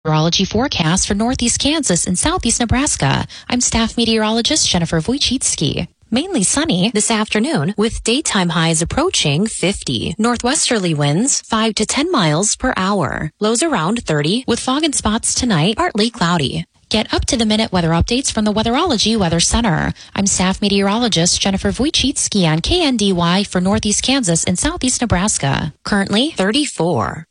Meteorology forecast for northeast Kansas and southeast Nebraska. I'm staff meteorologist Jennifer Wojcicki. Mainly sunny this afternoon with daytime highs approaching 50. Northwesterly winds 5 to 10 miles per hour. Lows around 30 with fog in spots tonight, partly cloudy. Get up-to-the-minute weather updates from the Weatherology Weather Center. I'm staff meteorologist Jennifer Wojcicki on KNDY for northeast Kansas and southeast Nebraska. Currently 34.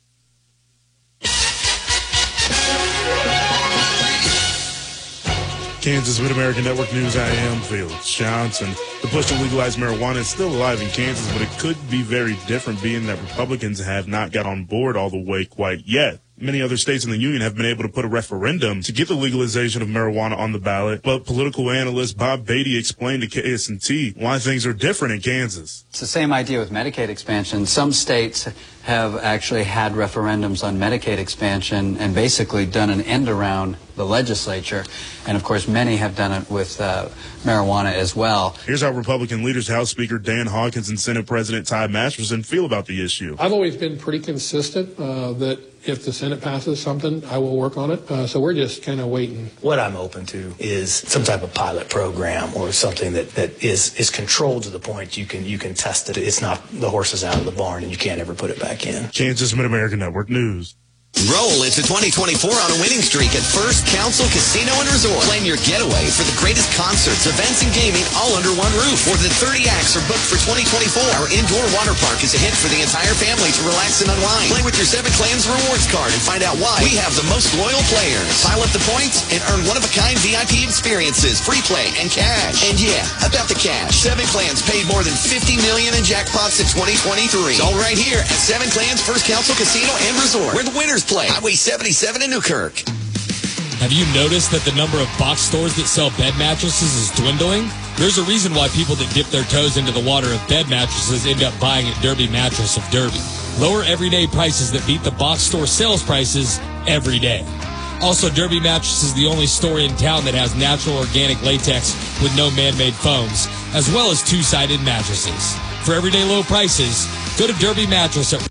Kansas Mid-American Network News, I am Felix Johnson. The push to legalize marijuana is still alive in Kansas, but it could be very different being that Republicans have not got on board all the way quite yet. Many other states in the union have been able to put a referendum to get the legalization of marijuana on the ballot, but political analyst Bob Beatty explained to KSNT why things are different in Kansas. It's the same idea with Medicaid expansion. Some states have actually had referendums on Medicaid expansion and basically done an end around the legislature. And, of course, many have done it with marijuana as well. Here's how Republican leaders, House Speaker Dan Hawkins and Senate President Ty Masterson feel about the issue. I've always been pretty consistent that if the Senate passes something, I will work on it. So we're just kind of waiting. What I'm open to is some type of pilot program or something that is controlled to the point you can test it. It's not the horses out of the barn and you can't ever put it back in. Kansas Mid-American Network News. Roll into 2024 on a winning streak at First Council Casino and Resort. Plan your getaway for the greatest concerts, events, and gaming all under one roof. More than 30 acts are booked for 2024. Our indoor water park is a hit for the entire family to relax and unwind. Play with your Seven Clans rewards card and find out why we have the most loyal players. Pile up the points and earn one-of-a-kind VIP experiences, free play, and cash. And yeah, about the cash. Seven Clans paid more than $50 million in jackpots in 2023. It's all right here at Seven Clans First Council Casino and Resort, where the winners play. Highway 77 in Newkirk. Have you noticed that the number of box stores that sell bed mattresses is dwindling? There's a reason why people that dip their toes into the water of bed mattresses end up buying at Derby Mattress of Derby. Lower everyday prices that beat the box store sales prices every day. Also, Derby Mattress is the only store in town that has natural organic latex with no man-made foams, as well as two-sided mattresses. For everyday low prices, go to Derby Mattress at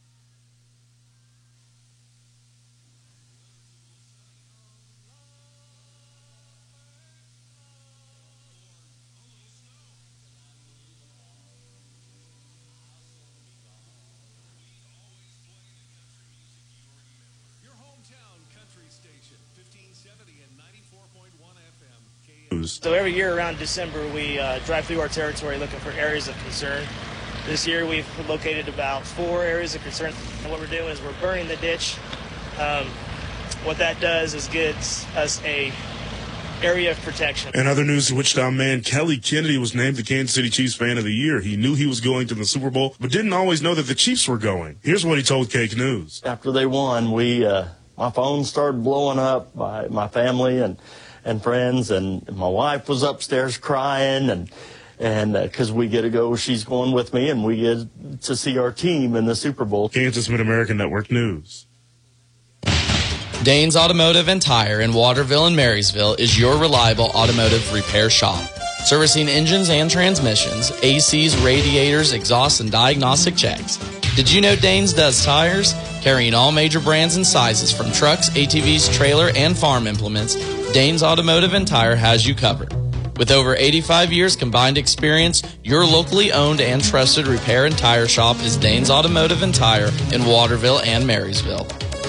So every year around December, we drive through our territory looking for areas of concern. This year, we've located about 4 areas of concern. And what we're doing is we're burning the ditch. What that does is gives us a area of protection. In other news, Wichita man Kelly Kennedy was named the Kansas City Chiefs Fan of the Year. He knew he was going to the Super Bowl, but didn't always know that the Chiefs were going. Here's what he told Cake News. After they won, my phone started blowing up by my family and friends, and my wife was upstairs crying, and because we get to go, she's going with me, and we get to see our team in the Super Bowl. Kansas Mid-American Network News. Danes Automotive and Tire in Waterville and Marysville is your reliable automotive repair shop. Servicing engines and transmissions, ACs, radiators, exhausts, and diagnostic checks. Did you know Danes does tires? Carrying all major brands and sizes from trucks, ATVs, trailer, and farm implements, Danes Automotive and Tire has you covered. With over 85 years combined experience, your locally owned and trusted repair and tire shop is Danes Automotive and Tire in Waterville and Marysville.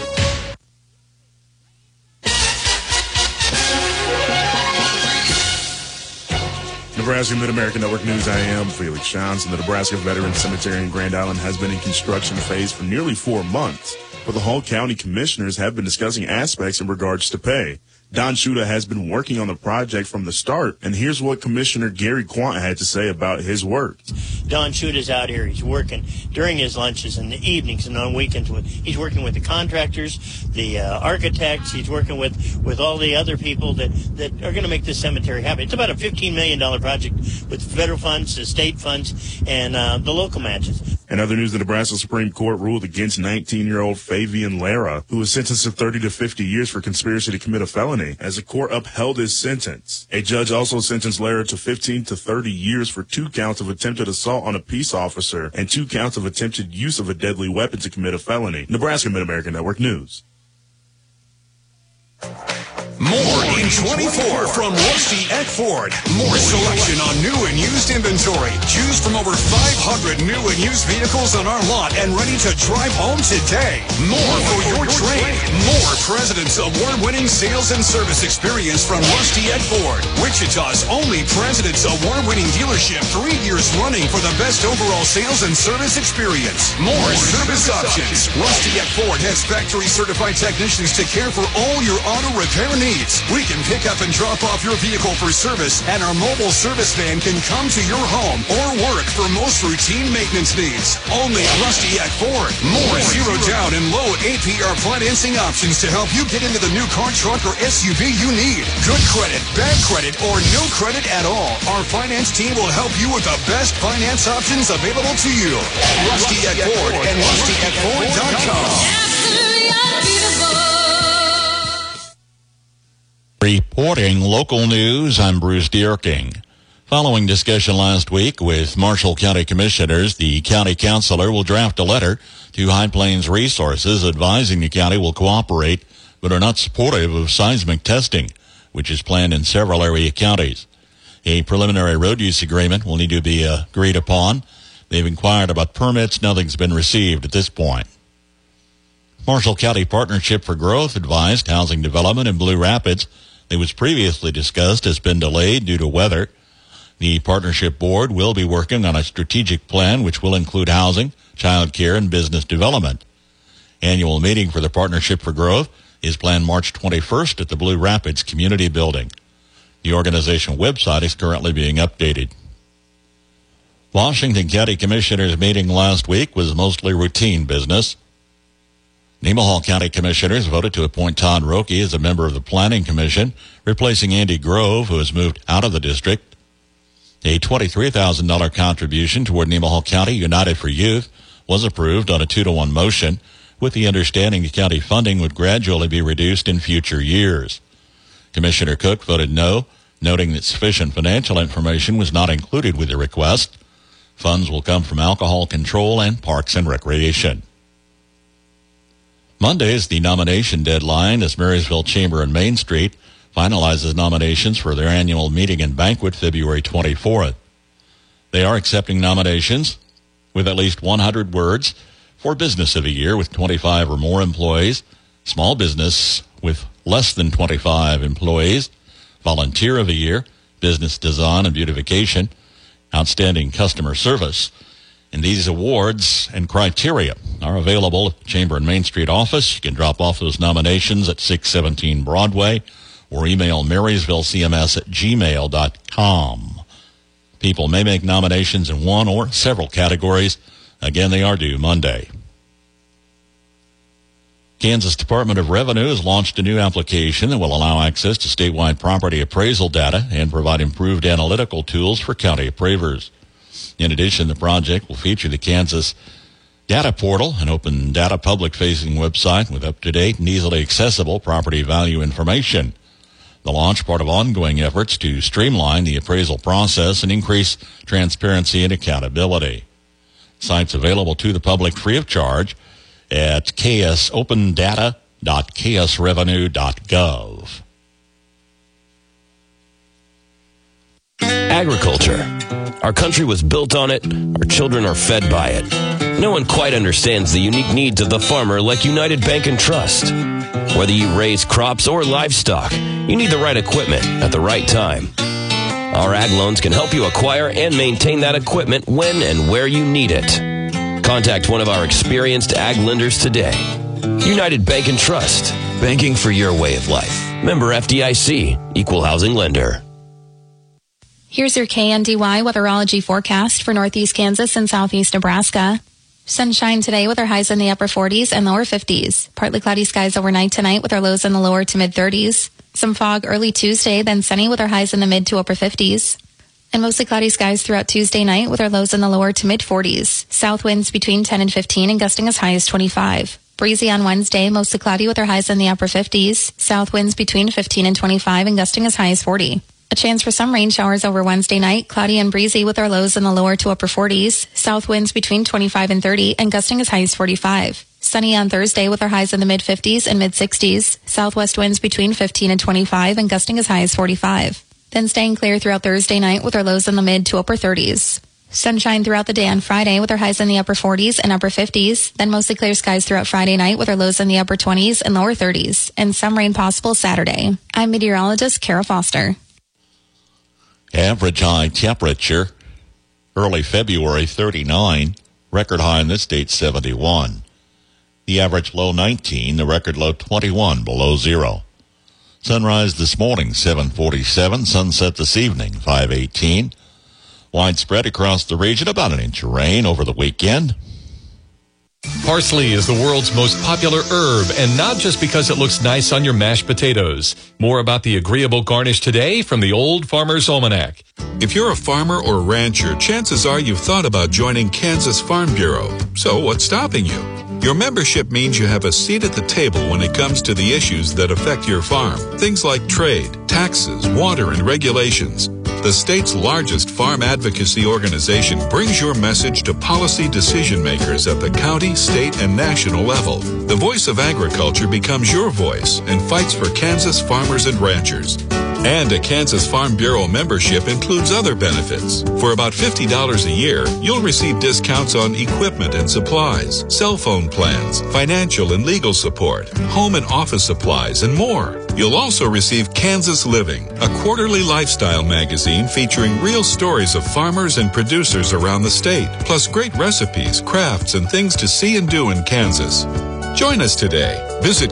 Nebraska Mid-American Network News, I am Felix Johnson. The Nebraska Veterans Cemetery in Grand Island has been in construction phase for nearly 4 months, but the Hall County Commissioners have been discussing aspects in regards to pay. Don Schuda has been working on the project from the start, and here's what Commissioner Gary Quant had to say about his work. Don Schuda's out here. He's working during his lunches and the evenings and on weekends. He's working with the contractors, the architects. He's working with all the other people that are going to make this cemetery happen. It's about a $15 million project with federal funds, the state funds, and the local matches. In other news, the Nebraska Supreme Court ruled against 19-year-old Fabian Lara, who was sentenced to 30 to 50 years for conspiracy to commit a felony, as the court upheld his sentence. A judge also sentenced Lara to 15 to 30 years for 2 counts of attempted assault on a peace officer and 2 counts of attempted use of a deadly weapon to commit a felony. Nebraska Mid-American Network News. More in 24 from Rusty Eck Ford. More selection on new and used inventory. Choose from over 500 new and used vehicles on our lot and ready to drive home today. More for your trade. More President's Award-winning sales and service experience from Rusty Eck Ford. Wichita's only President's Award-winning dealership 3 years running for the best overall sales and service experience. More service options. Rusty Eck Ford has factory-certified technicians to care for all your auto repair needs. We can pick up and drop off your vehicle for service, and our mobile service van can come to your home or work for most routine maintenance needs. Only Rusty Eck Ford. More zero down and low APR financing options to help you get into the new car, truck, or SUV you need. Good credit, bad credit, or no credit at all. Our finance team will help you with the best finance options available to you. Rusty Eck Ford and RustyEckFord.com. Reporting local news, I'm Bruce Dierking. Following discussion last week with Marshall County Commissioners, the county councilor will draft a letter to High Plains Resources advising the county will cooperate but are not supportive of seismic testing, which is planned in several area counties. A preliminary road use agreement will need to be agreed upon. They've inquired about permits. Nothing's been received at this point. Marshall County Partnership for Growth advised housing development in Blue Rapids that was previously discussed has been delayed due to weather. The partnership board will be working on a strategic plan which will include housing, child care, and business development. Annual meeting for the Partnership for Growth is planned March 21st at the Blue Rapids Community Building. The organization website is currently being updated. Washington County Commissioners' meeting last week was mostly routine business. Nemaha County Commissioners voted to appoint Todd Roque as a member of the Planning Commission, replacing Andy Grove, who has moved out of the district. A $23,000 contribution toward Nemaha County United for Youth was approved on a 2-to-1 motion, with the understanding the county funding would gradually be reduced in future years. Commissioner Cook voted no, noting that sufficient financial information was not included with the request. Funds will come from alcohol control and parks and recreation. Monday is the nomination deadline as Marysville Chamber and Main Street finalizes nominations for their annual meeting and banquet February 24th. They are accepting nominations with at least 100 words for Business of the Year with 25 or more employees, Small Business with less than 25 employees, Volunteer of the Year, Business Design and Beautification, Outstanding Customer Service. And these awards and criteria are available at the Chamber and Main Street office. You can drop off those nominations at 617 Broadway or email marysvillecms@gmail.com. People may make nominations in one or several categories. Again, they are due Monday. Kansas Department of Revenue has launched a new application that will allow access to statewide property appraisal data and provide improved analytical tools for county appraisers. In addition, the project will feature the Kansas Data Portal, an open data public-facing website with up-to-date and easily accessible property value information. The launch part of ongoing efforts to streamline the appraisal process and increase transparency and accountability. Site's available to the public free of charge at ksopendata.ksrevenue.gov. Agriculture. Our country was built on it. Our children are fed by it. No one quite understands the unique needs of the farmer like United Bank and Trust. Whether you raise crops or livestock, you need the right equipment at the right time. Our ag loans can help you acquire and maintain that equipment when and where you need it. Contact one of our experienced ag lenders today. United Bank and Trust. Banking for your way of life. Member FDIC. Equal housing lender. Here's your KNDY weatherology forecast for northeast Kansas and southeast Nebraska. Sunshine today with our highs in the upper 40s and lower 50s. Partly cloudy skies overnight tonight with our lows in the lower to mid 30s. Some fog early Tuesday, then sunny with our highs in the mid to upper 50s. And mostly cloudy skies throughout Tuesday night with our lows in the lower to mid 40s. South winds between 10 and 15 and gusting as high as 25. Breezy on Wednesday, mostly cloudy with our highs in the upper 50s. South winds between 15 and 25 and gusting as high as 40. A chance for some rain showers over Wednesday night, cloudy and breezy with our lows in the lower to upper 40s. South winds between 25 and 30 and gusting as high as 45. Sunny on Thursday with our highs in the mid-50s and mid-60s. Southwest winds between 15 and 25 and gusting as high as 45. Then staying clear throughout Thursday night with our lows in the mid to upper 30s. Sunshine throughout the day on Friday with our highs in the upper 40s and upper 50s. Then mostly clear skies throughout Friday night with our lows in the upper 20s and lower 30s. And some rain possible Saturday. I'm meteorologist Kara Foster. Average high temperature, early February 39, record high in this date 71. The average low 19, the record low 21 below zero. Sunrise this morning 7:47, sunset this evening 5:18. Widespread across the region, about an inch of rain over the weekend. Parsley is the world's most popular herb, and not just because it looks nice on your mashed potatoes. More about the agreeable garnish today from the Old Farmer's Almanac. If you're a farmer or rancher, chances are you've thought about joining Kansas Farm Bureau. So what's stopping you? Your membership means you have a seat at the table when it comes to the issues that affect your farm. Things like trade, taxes, water, and regulations. The state's largest farm advocacy organization brings your message to policy decision makers at the county, state, and national level. The voice of agriculture becomes your voice and fights for Kansas farmers and ranchers. And a Kansas Farm Bureau membership includes other benefits. For about $50 a year, you'll receive discounts on equipment and supplies, cell phone plans, financial and legal support, home and office supplies, and more. You'll also receive Kansas Living, a quarterly lifestyle magazine featuring real stories of farmers and producers around the state, plus great recipes, crafts, and things to see and do in Kansas. Join us today. Visit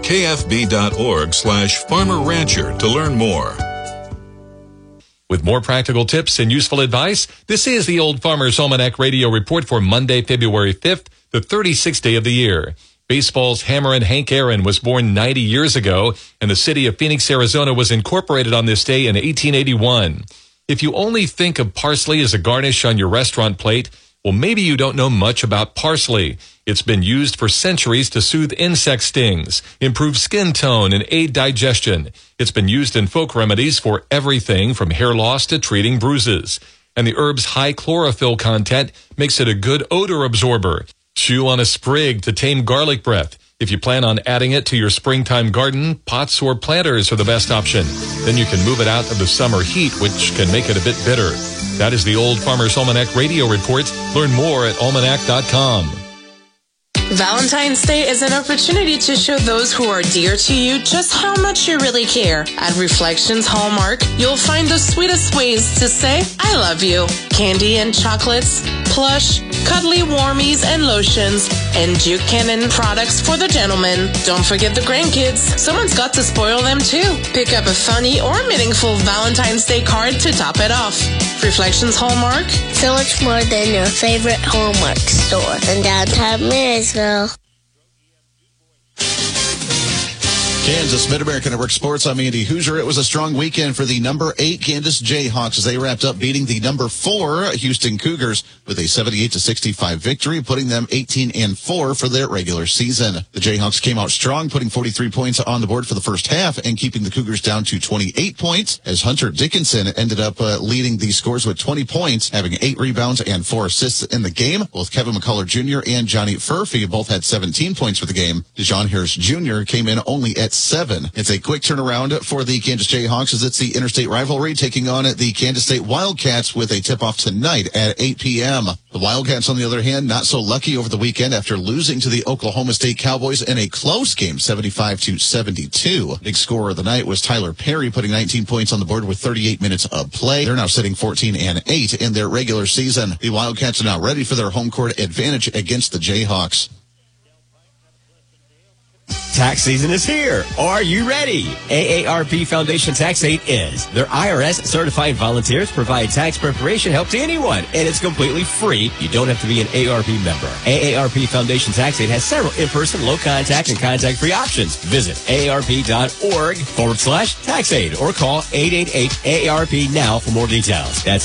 kfb.org/farmer-rancher to learn more. With more practical tips and useful advice, this is the Old Farmer's Almanac Radio Report for Monday, February 5th, the 36th day of the year. Baseball's Hammerin' Hank Aaron was born 90 years ago, and the city of Phoenix, Arizona was incorporated on this day in 1881. If you only think of parsley as a garnish on your restaurant plate, well, maybe you don't know much about parsley. It's been used for centuries to soothe insect stings, improve skin tone, and aid digestion. It's been used in folk remedies for everything from hair loss to treating bruises. And the herb's high chlorophyll content makes it a good odor absorber. Chew on a sprig to tame garlic breath. If you plan on adding it to your springtime garden, pots or planters are the best option. Then you can move it out of the summer heat, which can make it a bit bitter. That is the Old Farmer's Almanac Radio Report. Learn more at almanac.com. Valentine's Day is an opportunity to show those who are dear to you just how much you really care. At Reflections Hallmark, you'll find the sweetest ways to say, I love you. Candy and chocolates, plush, cuddly warmies and lotions, and Duke Cannon products for the gentleman. Don't forget the grandkids. Someone's got to spoil them too. Pick up a funny or meaningful Valentine's Day card to top it off. Reflections Hallmark. So much more than your favorite Hallmark store in downtown Marysville. Kansas Mid-America Network Sports. I'm Andy Hoosier. It was a strong weekend for the number 8 Kansas Jayhawks as they wrapped up beating the number 4 Houston Cougars with a 78-65 victory, putting them 18-4 for their regular season. The Jayhawks came out strong, putting 43 points on the board for the first half and keeping the Cougars down to 28 points as Hunter Dickinson ended up leading the scores with 20 points, having 8 rebounds and 4 assists in the game. Both Kevin McCullough Jr. and Johnny Furphy both had 17 points for the game. DeJohn Harris Jr. came in only at 7. It's a quick turnaround for the Kansas Jayhawks as it's the interstate rivalry taking on the Kansas State Wildcats with a tip-off tonight at 8 p.m. The Wildcats, on the other hand, not so lucky over the weekend after losing to the Oklahoma State Cowboys in a close game, 75-72. Big scorer of the night was Tyler Perry, putting 19 points on the board with 38 minutes of play. They're now sitting 14-8 in their regular season. The Wildcats are now ready for their home court advantage against the Jayhawks. Tax season is here. Are you ready? AARP Foundation Tax Aid is. Their IRS certified volunteers provide tax preparation help to anyone, and it's completely free. You don't have to be an AARP member. AARP Foundation Tax Aid has several in-person, low-contact, and contact-free options. Visit AARP.org/tax aid or call 888-AARP now for more details. That's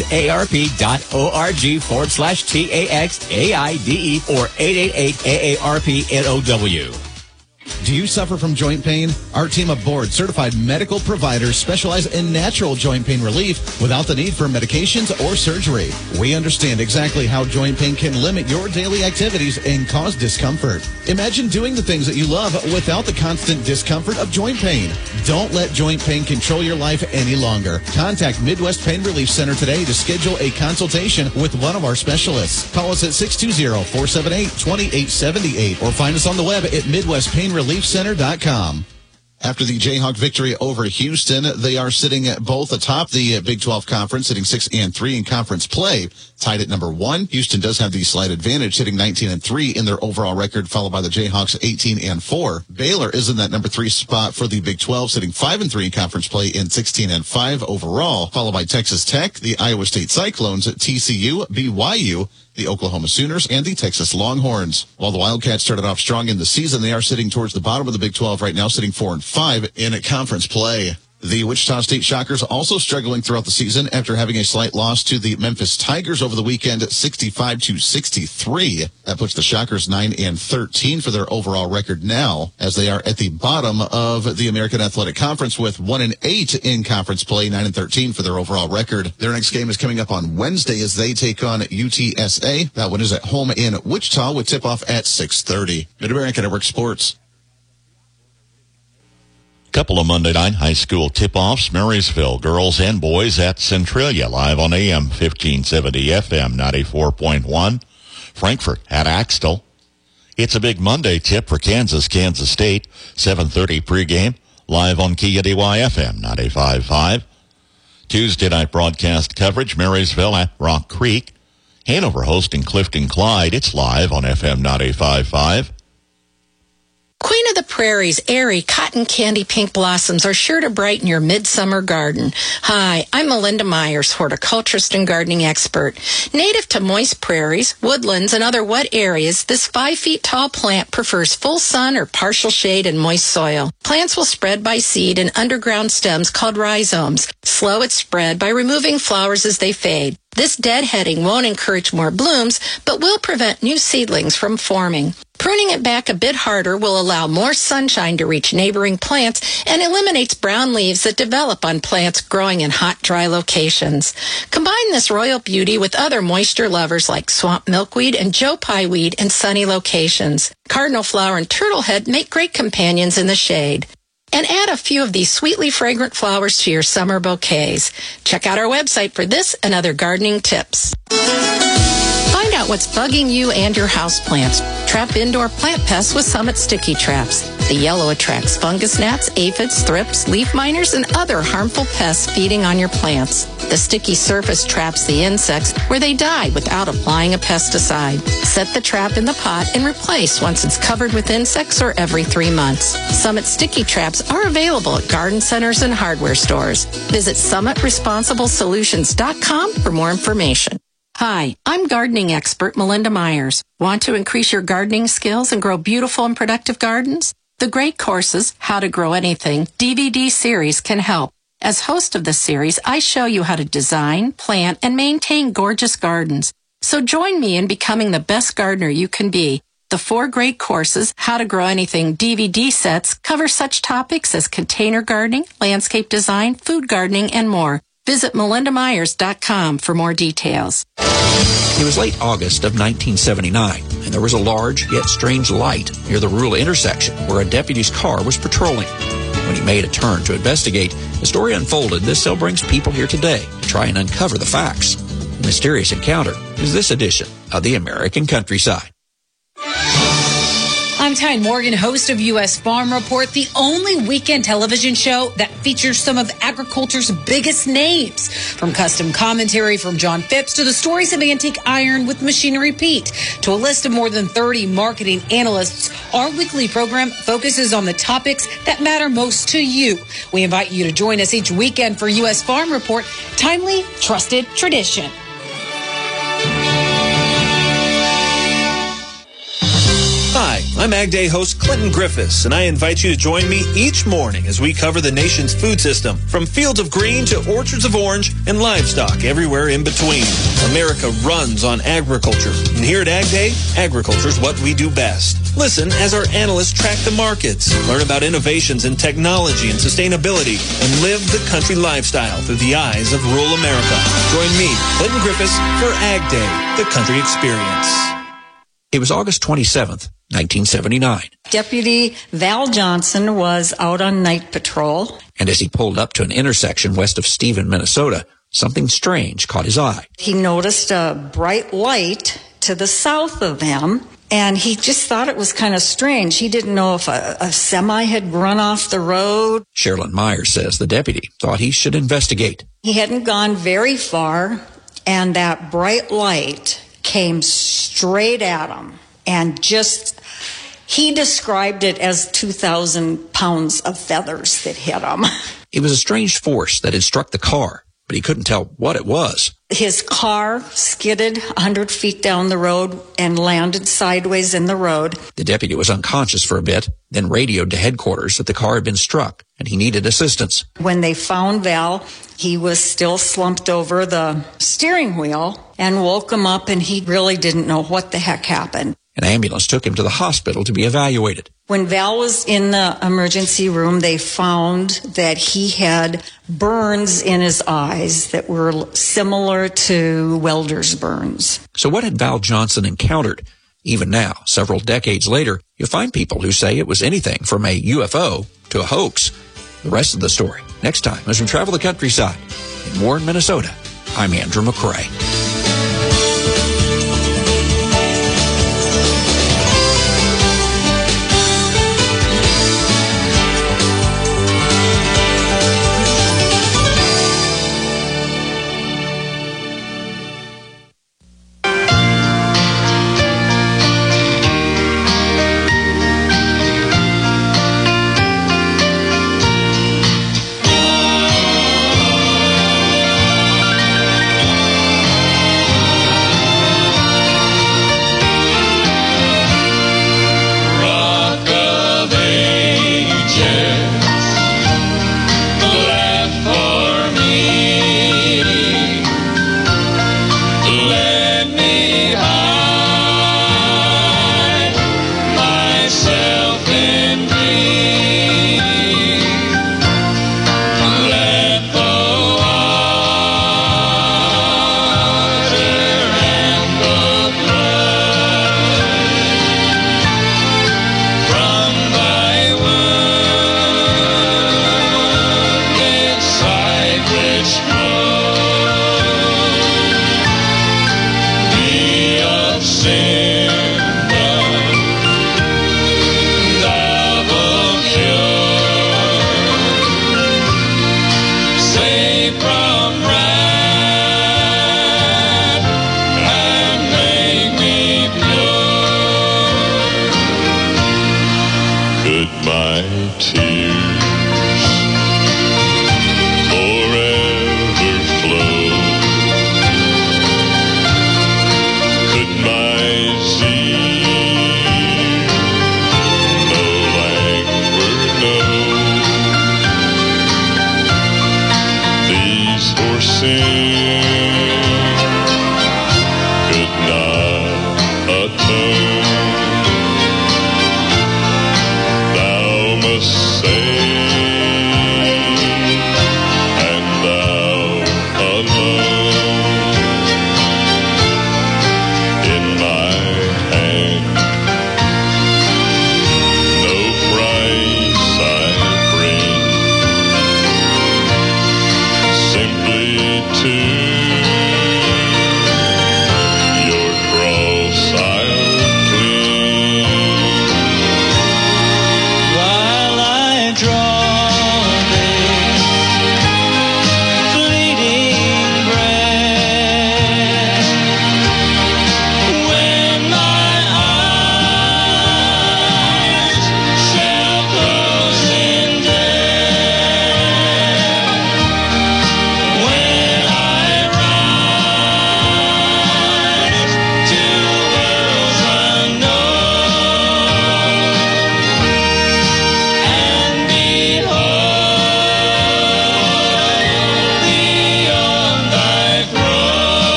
AARP.org/TAXAIDE or 888-AARP-NOW. Do you suffer from joint pain? Our team of board-certified medical providers specialize in natural joint pain relief without the need for medications or surgery. We understand exactly how joint pain can limit your daily activities and cause discomfort. Imagine doing the things that you love without the constant discomfort of joint pain. Don't let joint pain control your life any longer. Contact Midwest Pain Relief Center today to schedule a consultation with one of our specialists. Call us at 620-478-2878 or find us on the web at MidwestPainReliefCenter.com. After the Jayhawk victory over Houston, they are sitting both atop the Big 12 Conference, sitting 6-3 in conference play, tied at number 1. Houston does have the slight advantage, sitting 19-3 in their overall record, followed by the Jayhawks 18-4. Baylor is in that number 3 spot for the Big 12, sitting 5-3 in conference play and 16-5 overall, followed by Texas Tech, the Iowa State Cyclones, TCU, BYU, the Oklahoma Sooners, and the Texas Longhorns. While the Wildcats started off strong in the season, they are sitting towards the bottom of the Big 12 right now, sitting 4-5 in conference play. The Wichita State Shockers also struggling throughout the season after having a slight loss to the Memphis Tigers over the weekend, 65-63. That puts the Shockers 9-13 for their overall record now, as they are at the bottom of the American Athletic Conference with 1-8 in conference play, 9-13 for their overall record. Their next game is coming up on Wednesday as they take on UTSA. That one is at home in Wichita with tip-off at 6:30. Mid-America Network Sports. Couple of Monday night high school tip-offs. Marysville girls and boys at Centralia, live on AM 1570, FM 94.1. Frankfort at Axtell. It's a big Monday tip for Kansas State, 7:30 pregame, live on KDY FM 95.5. Tuesday night broadcast coverage, Marysville at Rock Creek. Hanover hosting Clifton Clyde. It's live on FM 95.5. Queen of the Prairie's airy cotton candy pink blossoms are sure to brighten your midsummer garden. Hi, I'm Melinda Myers, horticulturist and gardening expert. Native to moist prairies, woodlands, and other wet areas, this 5 feet tall plant prefers full sun or partial shade in moist soil. Plants will spread by seed in underground stems called rhizomes. Slow its spread by removing flowers as they fade. This deadheading won't encourage more blooms, but will prevent new seedlings from forming. Pruning it back a bit harder will allow more sunshine to reach neighboring plants and eliminates brown leaves that develop on plants growing in hot, dry locations. Combine this royal beauty with other moisture lovers like swamp milkweed and Joe Pye weed in sunny locations. Cardinal flower and turtlehead make great companions in the shade. And add a few of these sweetly fragrant flowers to your summer bouquets. Check out our website for this and other gardening tips. Find out what's bugging you and your houseplants. Trap indoor plant pests with Summit Sticky Traps. The yellow attracts fungus gnats, aphids, thrips, leaf miners, and other harmful pests feeding on your plants. The sticky surface traps the insects where they die without applying a pesticide. Set the trap in the pot and replace once it's covered with insects or every 3 months. Summit Sticky Traps are available at garden centers and hardware stores. Visit SummitResponsibleSolutions.com for more information. Hi, I'm gardening expert Melinda Myers. Want to increase your gardening skills and grow beautiful and productive gardens? The Great Courses, How to Grow Anything DVD series can help. As host of the series, I show you how to design, plant, and maintain gorgeous gardens. So join me in becoming the best gardener you can be. The 4 Great Courses, How to Grow Anything DVD sets cover such topics as container gardening, landscape design, food gardening, and more. Visit melindamyers.com for more details. It was late August of 1979, and there was a large yet strange light near the rural intersection where a deputy's car was patrolling. When he made a turn to investigate, the story unfolded that still brings people here today to try and uncover the facts. The mysterious encounter is this edition of the American Countryside. I'm Tyne Morgan, host of U.S. Farm Report, the only weekend television show that features some of agriculture's biggest names. From custom commentary from John Phipps to the stories of antique iron with Machinery Pete to a list of more than 30 marketing analysts, our weekly program focuses on the topics that matter most to you. We invite you to join us each weekend for U.S. Farm Report, timely, trusted tradition. Hi, I'm Ag Day host Clinton Griffiths, and I invite you to join me each morning as we cover the nation's food system, from fields of green to orchards of orange and livestock everywhere in between. America runs on agriculture, and here at Ag Day, agriculture is what we do best. Listen as our analysts track the markets, learn about innovations in technology and sustainability, and live the country lifestyle through the eyes of rural America. Join me, Clinton Griffiths, for Ag Day, the country experience. It was August 27th, 1979. Deputy Val Johnson was out on night patrol. And as he pulled up to an intersection west of Stephen, Minnesota, something strange caught his eye. He noticed a bright light to the south of him, and he just thought it was kind of strange. He didn't know if a semi had run off the road. Sherilyn Myers says the deputy thought he should investigate. He hadn't gone very far, and that bright light came straight at him, and he described it as 2,000 pounds of feathers that hit him. It was a strange force that had struck the car, but he couldn't tell what it was. His car skidded 100 feet down the road and landed sideways in the road. The deputy was unconscious for a bit, then radioed to headquarters that the car had been struck and he needed assistance. When they found Val, he was still slumped over the steering wheel and woke him up, and he really didn't know what the heck happened. An ambulance took him to the hospital to be evaluated. When Val was in the emergency room, they found that he had burns in his eyes that were similar to welder's burns. So what had Val Johnson encountered? Even now, several decades later, you'll find people who say it was anything from a UFO to a hoax. The rest of the story next time as we travel the countryside. In Warren, Minnesota, I'm Andrew McCrae. To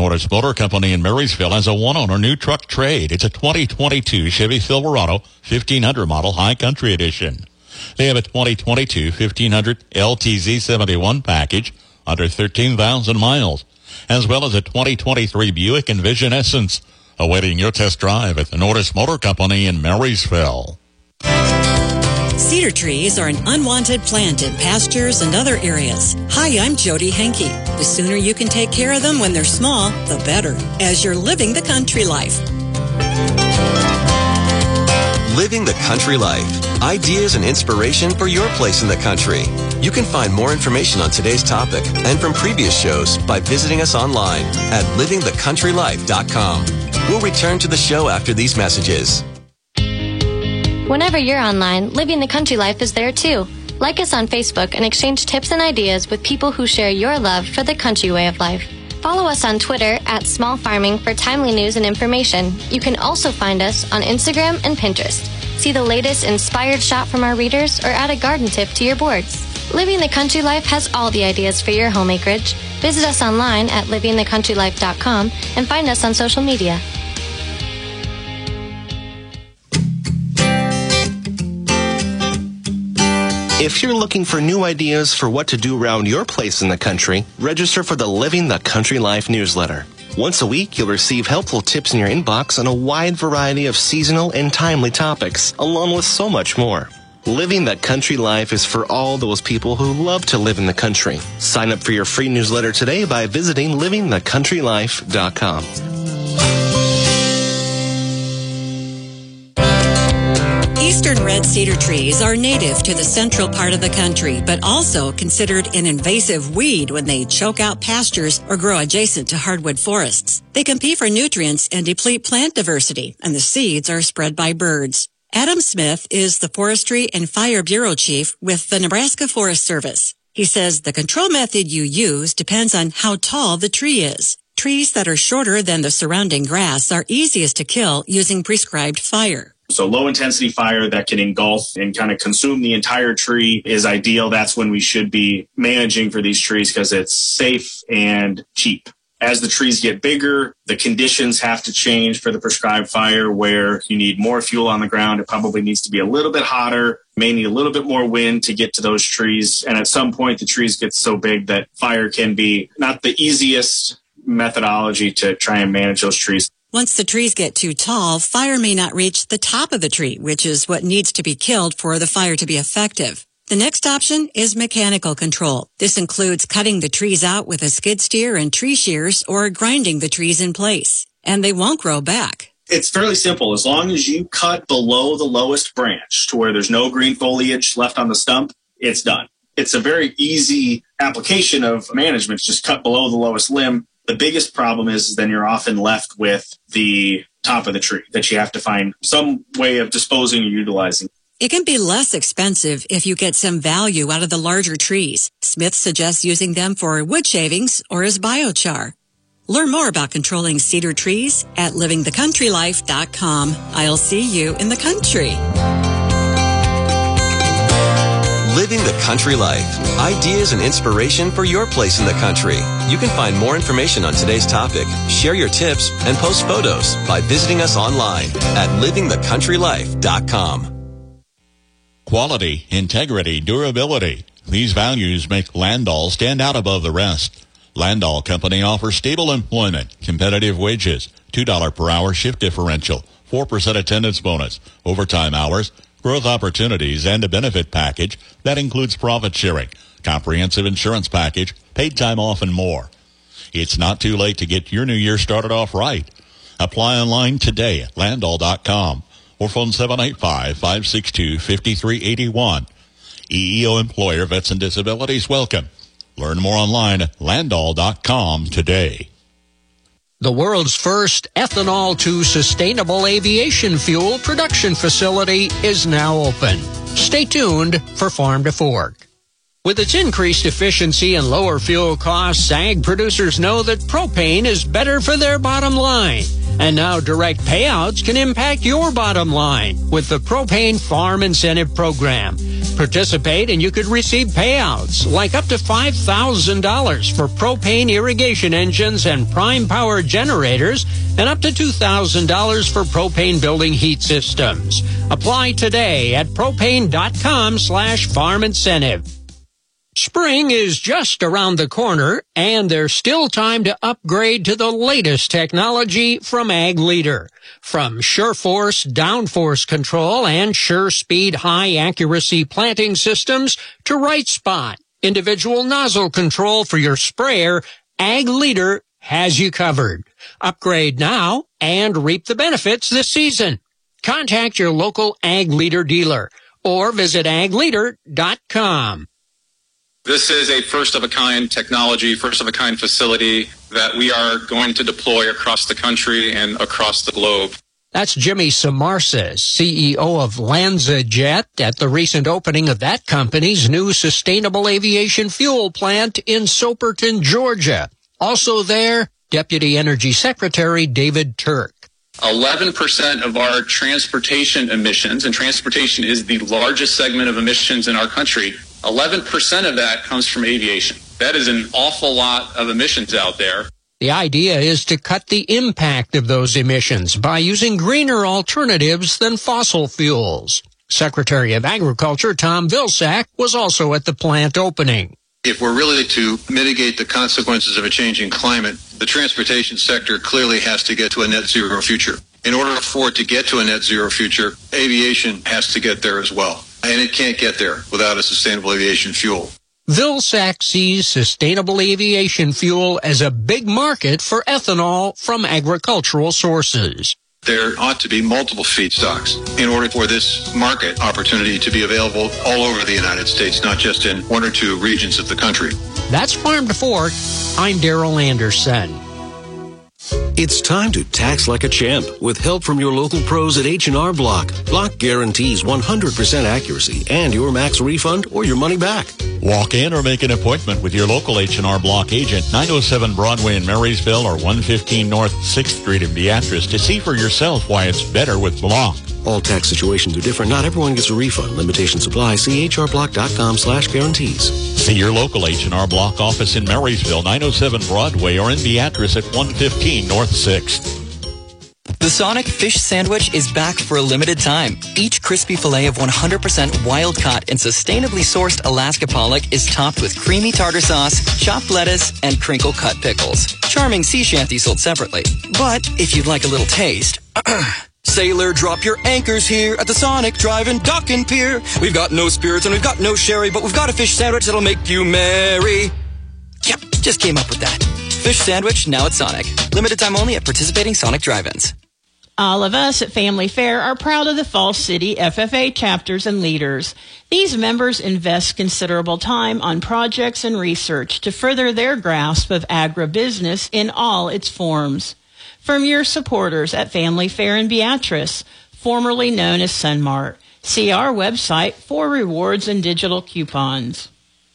Norris Motor Company in Marysville has a one-owner new truck trade. It's a 2022 Chevy Silverado 1500 model High Country Edition. They have a 2022 1500 LTZ 71 package under 13,000 miles, as well as a 2023 Buick Envision Essence, awaiting your test drive at the Norris Motor Company in Marysville. Cedar trees are an unwanted plant in pastures and other areas. Hi, I'm Jody Henke. The sooner you can take care of them when they're small, the better, as you're living the country life. Living the country life. Ideas and inspiration for your place in the country. You can find more information on today's topic and from previous shows by visiting us online at livingthecountrylife.com. We'll return to the show after these messages. Whenever you're online, Living the Country Life is there too. Like us on Facebook and exchange tips and ideas with people who share your love for the country way of life. Follow us on Twitter at Small Farming for timely news and information. You can also find us on Instagram and Pinterest. See the latest inspired shot from our readers or add a garden tip to your boards. Living the Country Life has all the ideas for your home acreage. Visit us online at livingthecountrylife.com and find us on social media. If you're looking for new ideas for what to do around your place in the country, register for the Living the Country Life newsletter. Once a week, you'll receive helpful tips in your inbox on a wide variety of seasonal and timely topics, along with so much more. Living the Country Life is for all those people who love to live in the country. Sign up for your free newsletter today by visiting livingthecountrylife.com. Eastern red cedar trees are native to the central part of the country, but also considered an invasive weed when they choke out pastures or grow adjacent to hardwood forests. They compete for nutrients and deplete plant diversity, and the seeds are spread by birds. Adam Smith is the Forestry and Fire Bureau Chief with the Nebraska Forest Service. He says the control method you use depends on how tall the tree is. Trees that are shorter than the surrounding grass are easiest to kill using prescribed fire. So low-intensity fire that can engulf and kind of consume the entire tree is ideal. That's when we should be managing for these trees because it's safe and cheap. As the trees get bigger, the conditions have to change for the prescribed fire where you need more fuel on the ground. It probably needs to be a little bit hotter, may need a little bit more wind to get to those trees. And at some point, the trees get so big that fire can be not the easiest methodology to try and manage those trees. Once the trees get too tall, fire may not reach the top of the tree, which is what needs to be killed for the fire to be effective. The next option is mechanical control. This includes cutting the trees out with a skid steer and tree shears or grinding the trees in place. And they won't grow back. It's fairly simple. As long as you cut below the lowest branch to where there's no green foliage left on the stump, it's done. It's a very easy application of management. Just cut below the lowest limb. The biggest problem is then you're often left with the top of the tree that you have to find some way of disposing or utilizing. It can be less expensive if you get some value out of the larger trees. Smith suggests using them for wood shavings or as biochar. Learn more about controlling cedar trees at livingthecountrylife.com. I'll see you in the country. Living the Country Life. Ideas and inspiration for your place in the country. You can find more information on today's topic, share your tips, and post photos by visiting us online at livingthecountrylife.com. Quality, integrity, durability. These values make Landau stand out above the rest. Landau Company offers stable employment, competitive wages, $2 per hour shift differential, 4% attendance bonus, overtime hours, growth opportunities, and a benefit package that includes profit sharing, comprehensive insurance package, paid time off, and more. It's not too late to get your new year started off right. Apply online today at Landau.com or phone 785-562-5381. EEO employer, vets and disabilities welcome. Learn more online at Landau.com today. The world's first ethanol to sustainable aviation fuel production facility is now open. Stay tuned for Farm to Fork. With its increased efficiency and lower fuel costs, ag producers know that propane is better for their bottom line. And now direct payouts can impact your bottom line with the Propane Farm Incentive Program. Participate and you could receive payouts like up to $5,000 for propane irrigation engines and prime power generators and up to $2,000 for propane building heat systems. Apply today at propane.com/farm incentive. Spring is just around the corner, and there's still time to upgrade to the latest technology from Ag Leader. From SureForce downforce control and SureSpeed high-accuracy planting systems to Right Spot, individual nozzle control for your sprayer, Ag Leader has you covered. Upgrade now and reap the benefits this season. Contact your local Ag Leader dealer or visit agleader.com. This is a first-of-a-kind technology, first-of-a-kind facility that we are going to deploy across the country and across the globe. That's Jimmy Samarsis, CEO of LanzaJet, at the recent opening of that company's new sustainable aviation fuel plant in Soperton, Georgia. Also there, Deputy Energy Secretary David Turk. 11% of our transportation emissions, and transportation is the largest segment of emissions in our country, 11% of that comes from aviation. That is an awful lot of emissions out there. The idea is to cut the impact of those emissions by using greener alternatives than fossil fuels. Secretary of Agriculture Tom Vilsack was also at the plant opening. If we're really to mitigate the consequences of a changing climate, the transportation sector clearly has to get to a net zero future. In order for it to get to a net zero future, aviation has to get there as well. And it can't get there without a sustainable aviation fuel. Vilsack sees sustainable aviation fuel as a big market for ethanol from agricultural sources. There ought to be multiple feedstocks in order for this market opportunity to be available all over the United States, not just in one or two regions of the country. That's Farm to Fork. I'm Darrell Anderson. It's time to tax like a champ with help from your local pros at H&R Block. Block guarantees 100% accuracy and your max refund or your money back. Walk in or make an appointment with your local H&R Block agent, 907 Broadway in Marysville or 115 North 6th Street in Beatrice, to see for yourself why it's better with Block. All tax situations are different. Not everyone gets a refund. Limitations apply. See hrblock.com/guarantees. See your local H&R Block office in Marysville, 907 Broadway, or in Beatrice at 115 North 6th. The Sonic Fish Sandwich is back for a limited time. Each crispy fillet of 100% wild-caught and sustainably sourced Alaska pollock is topped with creamy tartar sauce, chopped lettuce, and crinkle-cut pickles. Charming sea shanty sold separately. But if you'd like a little taste... Sailor, drop your anchors here at the Sonic Drive-In Dockin' Pier. We've got no spirits and we've got no sherry, but we've got a fish sandwich that'll make you merry. Yep, just came up with that. Fish sandwich, now at Sonic. Limited time only at participating Sonic Drive-Ins. All of us at Family Fair are proud of the Falls City FFA chapters and leaders. These members invest considerable time on projects and research to further their grasp of agribusiness in all its forms. From your supporters at Family Fair in Beatrice, formerly known as Sunmart, see our website for rewards and digital coupons.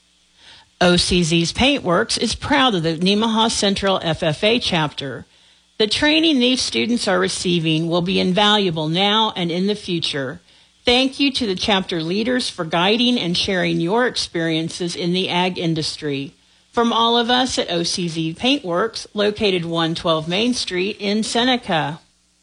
OCZ's Paintworks is proud of the Nemaha Central FFA chapter. The training these students are receiving will be invaluable now and in the future. Thank you to the chapter leaders for guiding and sharing your experiences in the ag industry. From all of us at OCZ Paintworks, located 112 Main Street in Seneca.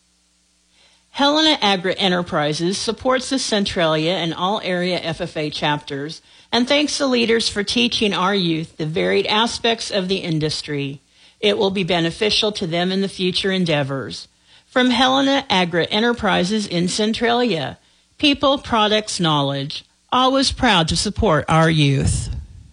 Helena Agri-Enterprises supports the Centralia and all area FFA chapters and thanks the leaders for teaching our youth the varied aspects of the industry. It will be beneficial to them in the future endeavors. From Helena Agri-Enterprises in Centralia, people, products, knowledge. Always proud to support our youth.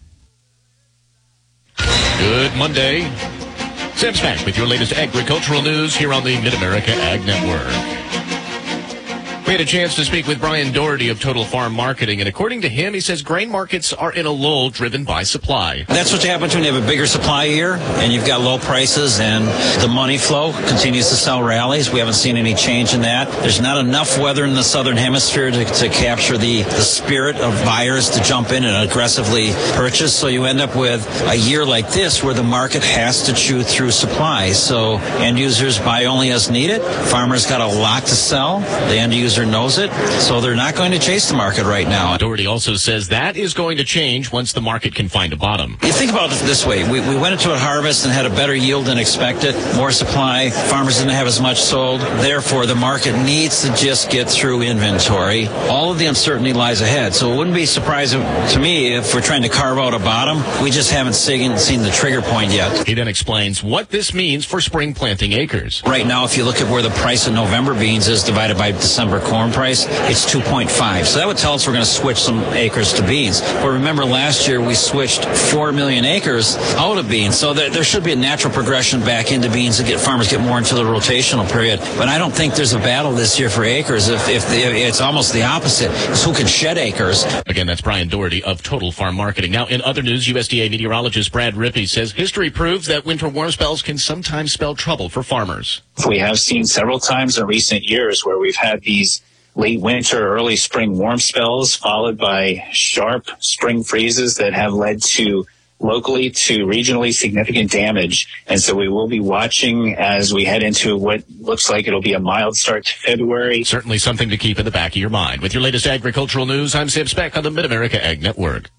Good Monday. Sam's back with your latest agricultural news here on the Mid-America Ag Network. We had a chance to speak with Brian Doherty of Total Farm Marketing, and according to him, he says grain markets are in a lull driven by supply. That's what happens when you have a bigger supply year and you've got low prices and the money flow continues to sell rallies. We haven't seen any change in that. There's not enough weather in the southern hemisphere to capture the spirit of buyers to jump in and aggressively purchase. So you end up with a year like this where the market has to chew through supply. So end users buy only as needed. Farmers got a lot to sell. The end user knows it, so they're not going to chase the market right now. Doherty also says that is going to change once the market can find a bottom. You think about it this way. We went into a harvest and had a better yield than expected, more supply. Farmers didn't have as much sold. Therefore, the market needs to just get through inventory. All of the uncertainty lies ahead. So it wouldn't be surprising to me if we're trying to carve out a bottom. We just haven't seen the trigger point yet. He then explains what this means for spring planting acres. Right now, if you look at where the price of November beans is divided by December corn price, it's 2.5. So that would tell us we're going to switch some acres to beans. But remember, last year we switched 4 million acres out of beans. So there should be a natural progression back into beans to get farmers get more into the rotational period. But I don't think there's a battle this year for acres. If it's almost the opposite. It's who can shed acres. Again, that's Brian Doherty of Total Farm Marketing. Now, in other news, USDA meteorologist Brad Rippey says history proves that winter warm spells can sometimes spell trouble for farmers. We have seen several times in recent years where we've had these late winter, early spring warm spells followed by sharp spring freezes that have led to locally to regionally significant damage. And so we will be watching as we head into what looks like it'll be a mild start to February. Certainly something to keep in the back of your mind. With your latest agricultural news, I'm Sim Speck on the Mid-America Ag Network.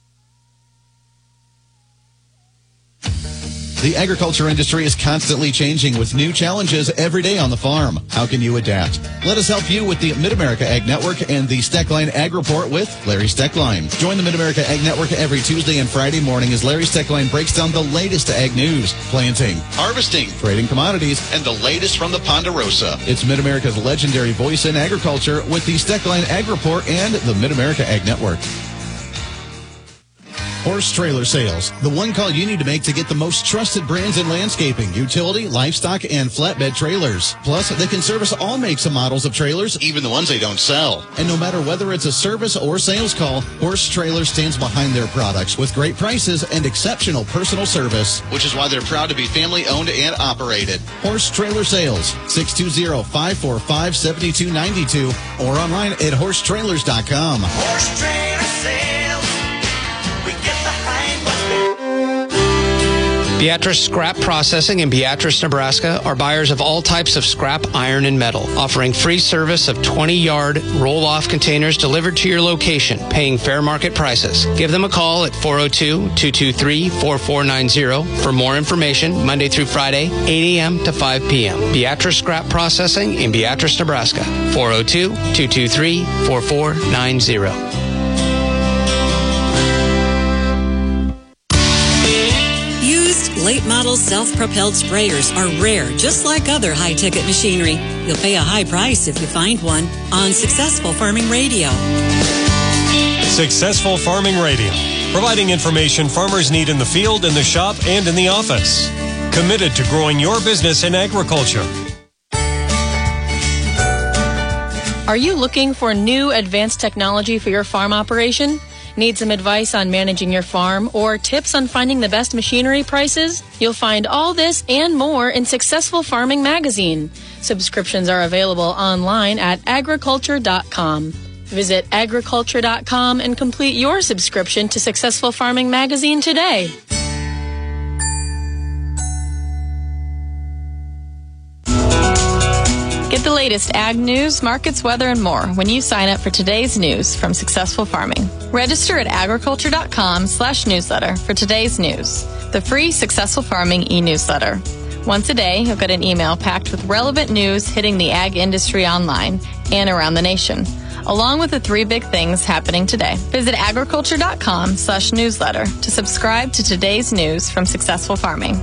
The agriculture industry is constantly changing with new challenges every day on the farm. How can you adapt? Let us help you with the Mid-America Ag Network and the Steckline Ag Report with Larry Steckline. Join the Mid-America Ag Network every Tuesday and Friday morning as Larry Steckline breaks down the latest ag news, planting, harvesting, trading commodities, and the latest from the Ponderosa. It's Mid-America's legendary voice in agriculture with the Steckline Ag Report and the Mid-America Ag Network. Horse Trailer Sales, the one call you need to make to get the most trusted brands in landscaping, utility, livestock, and flatbed trailers. Plus, they can service all makes and models of trailers, even the ones they don't sell. And no matter whether it's a service or sales call, Horse Trailer stands behind their products with great prices and exceptional personal service, which is why they're proud to be family-owned and operated. Horse Trailer Sales, 620-545-7292 or online at horsetrailers.com. Horse Trailer Sales. Beatrice Scrap Processing in Beatrice, Nebraska are buyers of all types of scrap, iron, and metal, offering free service of 20-yard roll-off containers delivered to your location, paying fair market prices. Give them a call at 402-223-4490 for more information, Monday through Friday, 8 a.m. to 5 p.m. Beatrice Scrap Processing in Beatrice, Nebraska, 402-223-4490. Late model self-propelled sprayers are rare, just like other high-ticket machinery. You'll pay a high price if you find one on Successful Farming Radio. Successful Farming Radio, providing information farmers need in the field, in the shop, and in the office. Committed to growing your business in agriculture. Are you looking for new advanced technology for your farm operation? Need some advice on managing your farm or tips on finding the best machinery prices? You'll find all this and more in Successful Farming Magazine. Subscriptions are available online at agriculture.com. Visit agriculture.com and complete your subscription to Successful Farming Magazine today. Get the latest ag news, markets, weather, and more when you sign up for today's news from Successful Farming. Register at agriculture.com/newsletter for today's news, the free Successful Farming e-newsletter. Once a day, you'll get an email packed with relevant news hitting the ag industry online and around the nation, along with the 3 big things happening today. Visit agriculture.com/newsletter to subscribe to today's news from Successful Farming.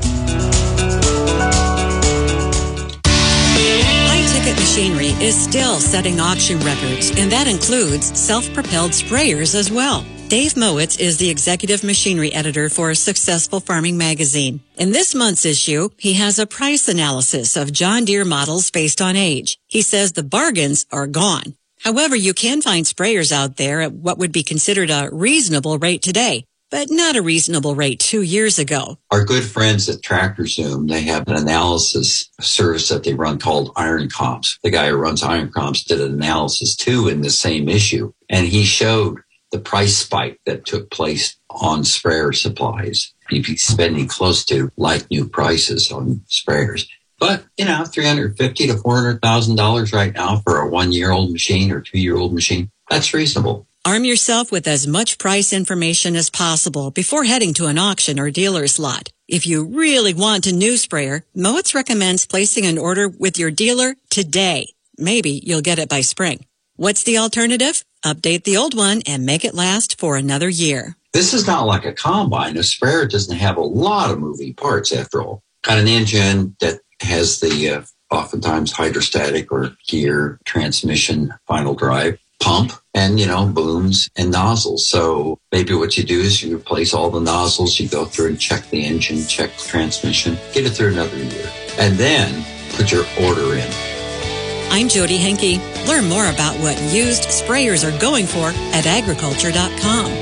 Machinery is still setting auction records, and that includes self-propelled sprayers as well. Dave Mowitz is the executive machinery editor for Successful Farming Magazine. In this month's issue, he has a price analysis of John Deere models based on age. He says the bargains are gone. However, you can find sprayers out there at what would be considered a reasonable rate today, but not a reasonable rate 2 years ago. Our good friends at TractorZoom, they have an analysis service that they run called Iron Comps. The guy who runs Iron Comps did an analysis too in the same issue, and he showed the price spike that took place on sprayer supplies. You'd be spending close to like new prices on sprayers. But, $350,000 to $400,000 right now for a 1-year-old machine or 2-year-old machine, that's reasonable. Arm yourself with as much price information as possible before heading to an auction or dealer's lot. If you really want a new sprayer, Moitz recommends placing an order with your dealer today. Maybe you'll get it by spring. What's the alternative? Update the old one and make it last for another year. This is not like a combine. A sprayer doesn't have a lot of moving parts after all. Got an engine that has the oftentimes hydrostatic or gear, transmission, final drive, pump, and, booms and nozzles. So maybe what you do is you replace all the nozzles, you go through and check the engine, check the transmission, get it through another year, and then put your order in. I'm Jody Henke. Learn more about what used sprayers are going for at agriculture.com.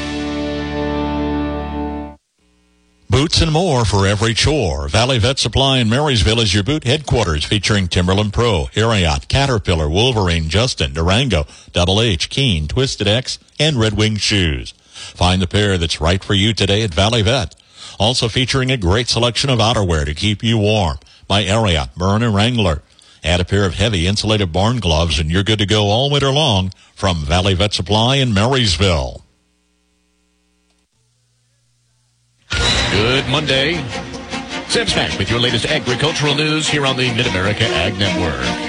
Boots and more for every chore. Valley Vet Supply in Marysville is your boot headquarters, featuring Timberland Pro, Ariat, Caterpillar, Wolverine, Justin, Durango, Double H, Keen, Twisted X, and Red Wing shoes. Find the pair that's right for you today at Valley Vet. Also featuring a great selection of outerwear to keep you warm by Ariat, Byrne, and Wrangler. Add a pair of heavy insulated barn gloves and you're good to go all winter long from Valley Vet Supply in Marysville. Good Monday. Sam's back with your latest agricultural news here on the Mid-America Ag Network.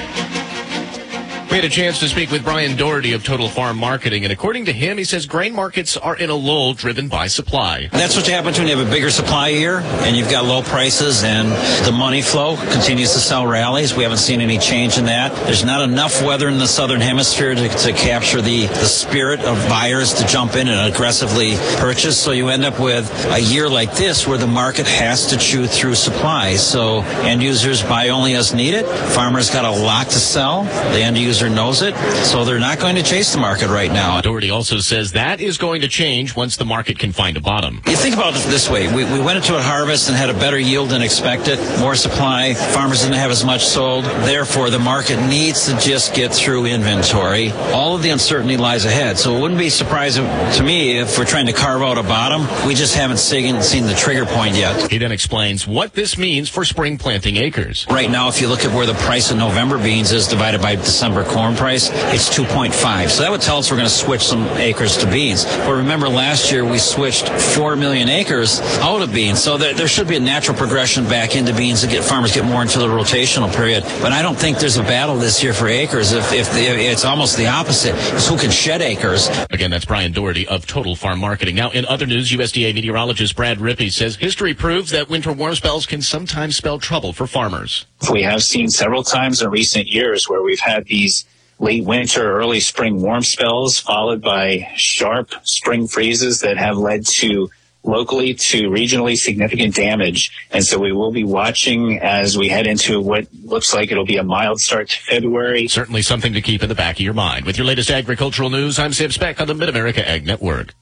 We had a chance to speak with Brian Doherty of Total Farm Marketing, and according to him, he says grain markets are in a lull driven by supply. That's what happens when you have a bigger supply year and you've got low prices and the money flow continues to sell rallies. We haven't seen any change in that. There's not enough weather in the southern hemisphere to capture the spirit of buyers to jump in and aggressively purchase. So you end up with a year like this where the market has to chew through supply. So end users buy only as needed. Farmers got a lot to sell. The end user knows it, so they're not going to chase the market right now. Doherty also says that is going to change once the market can find a bottom. You think about it this way. We went into a harvest and had a better yield than expected, more supply. Farmers didn't have as much sold. Therefore, the market needs to just get through inventory. All of the uncertainty lies ahead, so it wouldn't be surprising to me if we're trying to carve out a bottom. We just haven't seen the trigger point yet. He then explains what this means for spring planting acres. Right now, if you look at where the price of November beans is divided by December corn price, it's 2.5. So that would tell us we're going to switch some acres to beans. But remember, last year we switched 4 million acres out of beans. So there should be a natural progression back into beans to get farmers get more into the rotational period. But I don't think there's a battle this year for acres. If it's almost the opposite. It's who can shed acres. Again, that's Brian Doherty of Total Farm Marketing. Now, in other news, USDA meteorologist Brad Rippey says history proves that winter warm spells can sometimes spell trouble for farmers. We have seen several times in recent years where we've had these late winter, early spring warm spells followed by sharp spring freezes that have led to locally to regionally significant damage. And so we will be watching as we head into what looks like it'll be a mild start to February. Certainly something to keep in the back of your mind. With your latest agricultural news, I'm Sam Speck on the Mid-America Ag Network.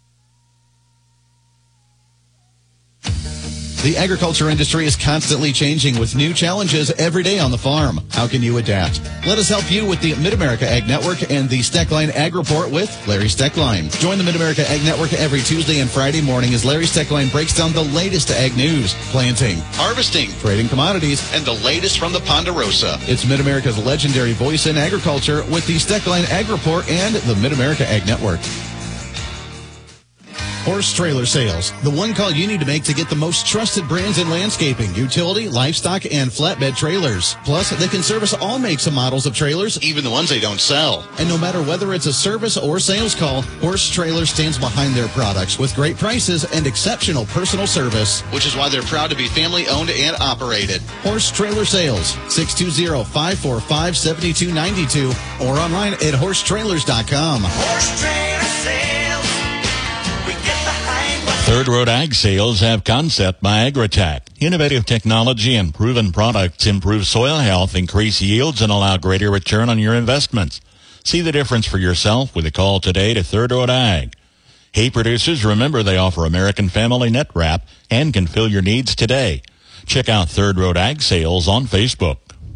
The agriculture industry is constantly changing with new challenges every day on the farm. How can you adapt? Let us help you with the Mid-America Ag Network and the Steckline Ag Report with Larry Steckline. Join the Mid-America Ag Network every Tuesday and Friday morning as Larry Steckline breaks down the latest ag news, planting, harvesting, trading commodities, and the latest from the Ponderosa. It's Mid-America's legendary voice in agriculture with the Steckline Ag Report and the Mid-America Ag Network. Horse Trailer Sales, the one call you need to make to get the most trusted brands in landscaping, utility, livestock, and flatbed trailers. Plus, they can service all makes and models of trailers, even the ones they don't sell. And no matter whether it's a service or sales call, Horse Trailer stands behind their products with great prices and exceptional personal service, which is why they're proud to be family-owned and operated. Horse Trailer Sales, 620-545-7292 or online at horsetrailers.com. Horse Trailer Sales. Third Road Ag Sales have Concept by Agritech. Innovative technology and proven products improve soil health, increase yields, and allow greater return on your investments. See the difference for yourself with a call today to Third Road Ag. Hay producers, remember they offer American Family Net Wrap and can fill your needs today. Check out Third Road Ag Sales on Facebook.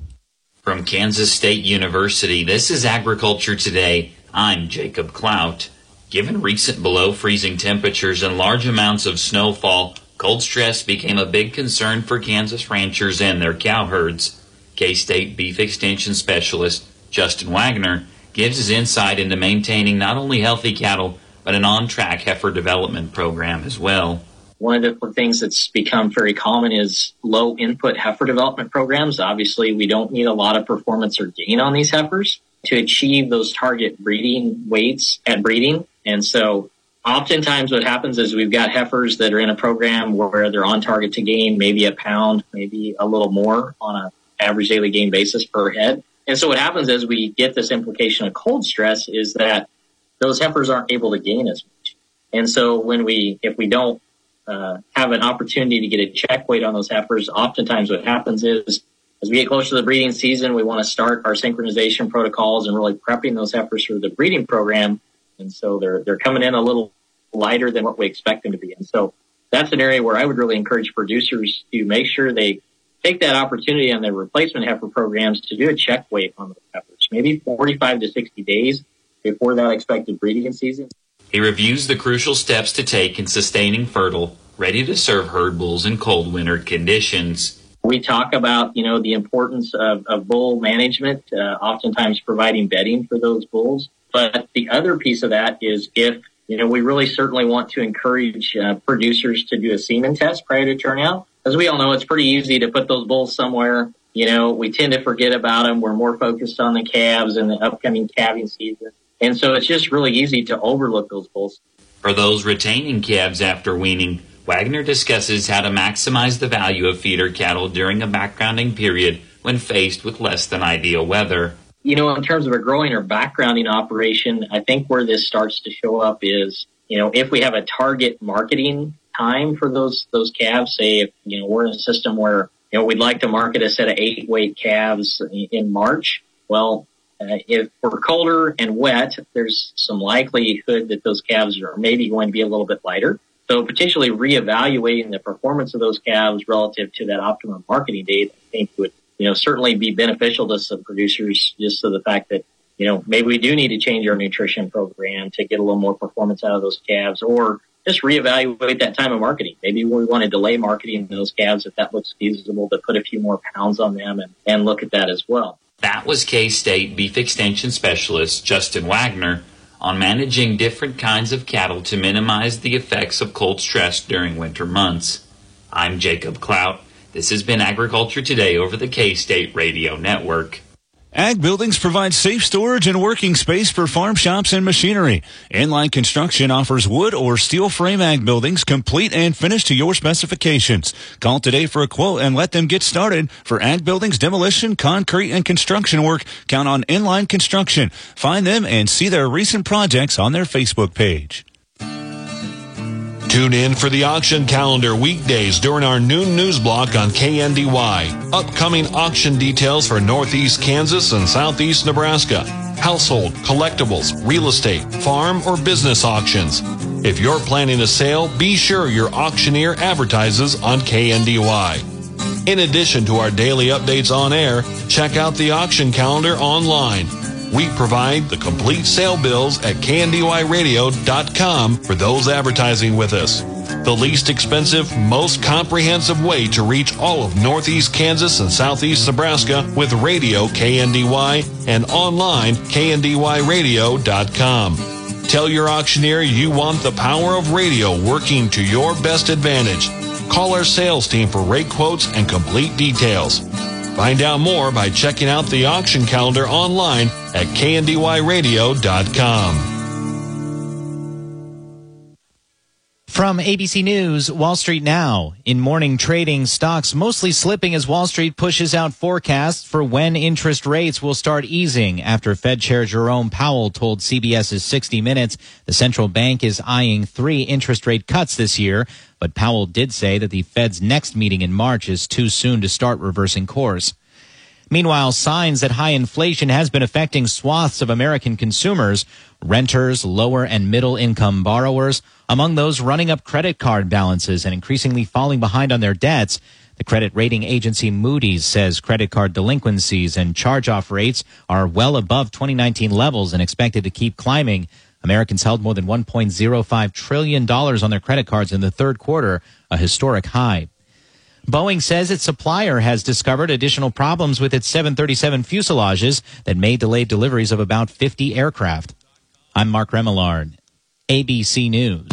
From Kansas State University, this is Agriculture Today. I'm Jacob Clout. Given recent below-freezing temperatures and large amounts of snowfall, cold stress became a big concern for Kansas ranchers and their cow herds. K-State Beef Extension Specialist Justin Wagner gives his insight into maintaining not only healthy cattle, but an on-track heifer development program as well. One of the things that's become very common is low-input heifer development programs. Obviously, we don't need a lot of performance or gain on these heifers to achieve those target breeding weights at breeding. And so oftentimes what happens is we've got heifers that are in a program where they're on target to gain maybe a pound, maybe a little more on an average daily gain basis per head. And so what happens is we get this implication of cold stress is that those heifers aren't able to gain as much. And so if we don't have an opportunity to get a check weight on those heifers, oftentimes what happens is as we get closer to the breeding season, we want to start our synchronization protocols and really prepping those heifers for the breeding program. And so they're coming in a little lighter than what we expect them to be. And so that's an area where I would really encourage producers to make sure they take that opportunity on their replacement heifer programs to do a check weight on those heifers, maybe 45 to 60 days before that expected breeding season. He reviews the crucial steps to take in sustaining fertile, ready-to-serve herd bulls in cold winter conditions. We talk about, the importance of bull management, oftentimes providing bedding for those bulls. But the other piece of that is if, we really certainly want to encourage producers to do a semen test prior to turnout. As we all know, it's pretty easy to put those bulls somewhere. We tend to forget about them. We're more focused on the calves and the upcoming calving season. And so it's just really easy to overlook those bulls. For those retaining calves after weaning, Wagner discusses how to maximize the value of feeder cattle during a backgrounding period when faced with less than ideal weather. In terms of a growing or backgrounding operation, I think where this starts to show up is, if we have a target marketing time for those calves, say if, we're in a system where, we'd like to market a set of 8-weight calves in March. Well, if we're colder and wet, there's some likelihood that those calves are maybe going to be a little bit lighter. So potentially reevaluating the performance of those calves relative to that optimum marketing date, I think would, certainly be beneficial to some producers just to the fact that, maybe we do need to change our nutrition program to get a little more performance out of those calves or just reevaluate that time of marketing. Maybe we want to delay marketing those calves if that looks feasible to put a few more pounds on them and look at that as well. That was K-State Beef Extension Specialist Justin Wagner on managing different kinds of cattle to minimize the effects of cold stress during winter months. I'm Jacob Clout. This has been Agriculture Today over the K-State Radio Network. Ag Buildings provide safe storage and working space for farm shops and machinery. Inline Construction offers wood or steel frame ag buildings complete and finished to your specifications. Call today for a quote and let them get started. For ag buildings, demolition, concrete, and construction work, count on Inline Construction. Find them and see their recent projects on their Facebook page. Tune in for the auction calendar weekdays during our noon news block on KNDY. Upcoming auction details for Northeast Kansas and Southeast Nebraska. Household, collectibles, real estate, farm, or business auctions. If you're planning a sale, be sure your auctioneer advertises on KNDY. In addition to our daily updates on air, check out the auction calendar online. We provide the complete sale bills at KNDYradio.com for those advertising with us. The least expensive, most comprehensive way to reach all of Northeast Kansas and Southeast Nebraska with radio KNDY and online KNDYradio.com. Tell your auctioneer you want the power of radio working to your best advantage. Call our sales team for rate quotes and complete details. Find out more by checking out the auction calendar online at KNDYradio.com. From ABC News, Wall Street Now. In morning trading, stocks mostly slipping as Wall Street pushes out forecasts for when interest rates will start easing after Fed Chair Jerome Powell told CBS's 60 Minutes the central bank is eyeing 3 interest rate cuts this year. But Powell did say that the Fed's next meeting in March is too soon to start reversing course. Meanwhile, signs that high inflation has been affecting swaths of American consumers, renters, lower and middle income borrowers, among those running up credit card balances and increasingly falling behind on their debts. The credit rating agency Moody's says credit card delinquencies and charge-off rates are well above 2019 levels and expected to keep climbing. Americans held more than $1.05 trillion on their credit cards in the third quarter, a historic high. Boeing says its supplier has discovered additional problems with its 737 fuselages that may delay deliveries of about 50 aircraft. I'm Mark Remillard, ABC News.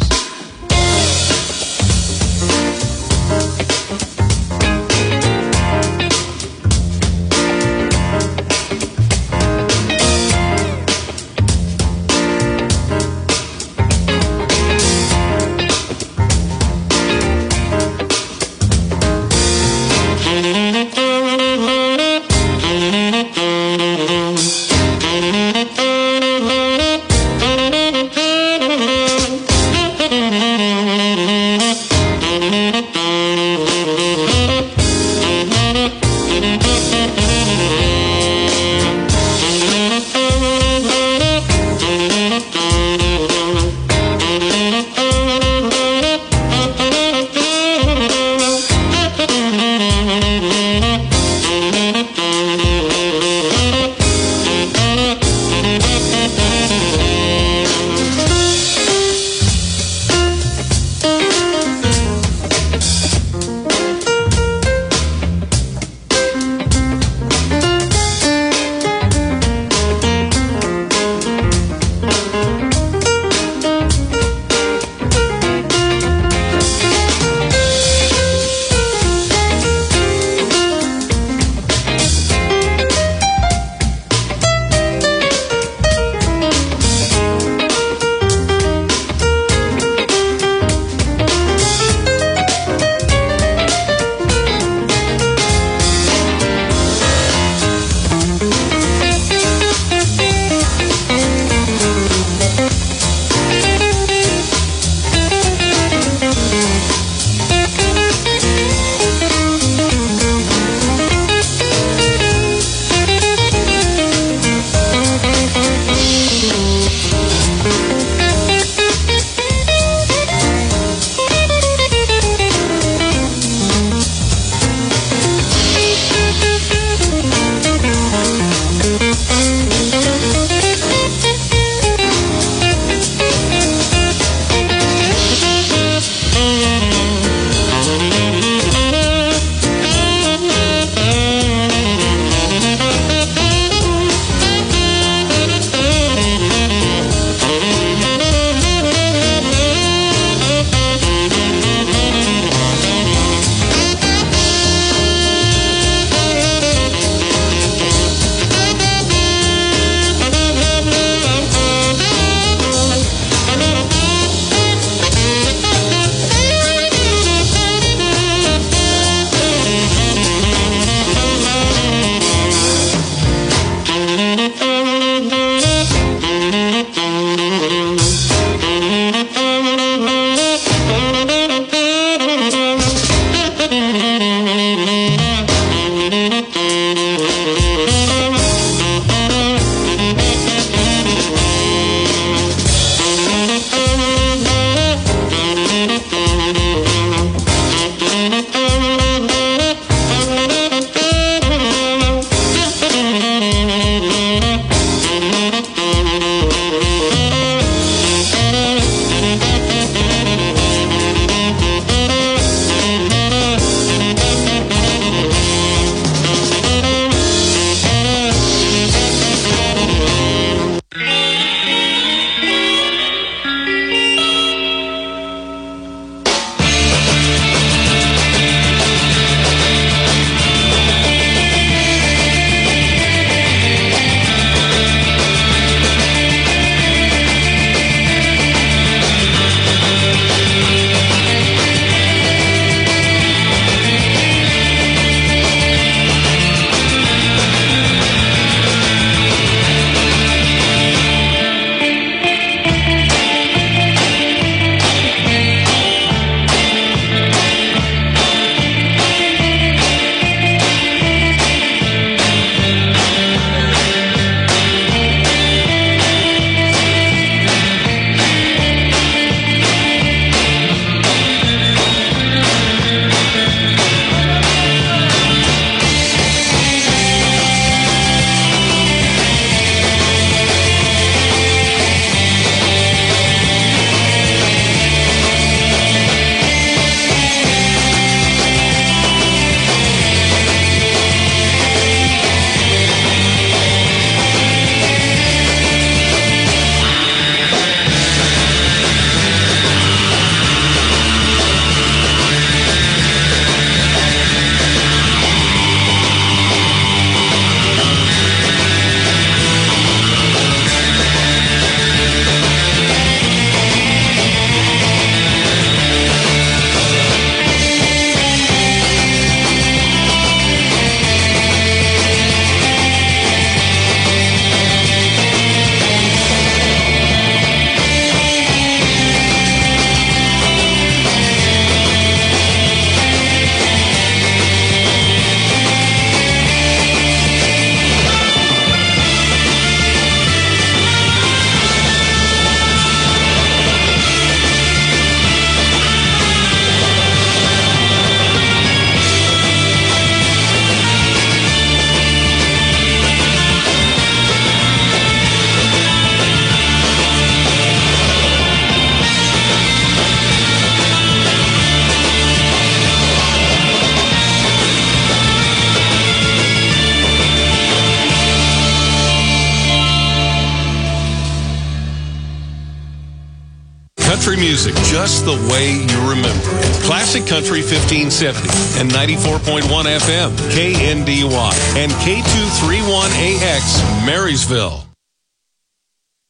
music just the way you remember it. Classic Country 1570 and 94.1 FM, KNDY, and K231AX, Marysville.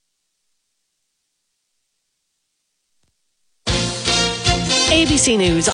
ABC News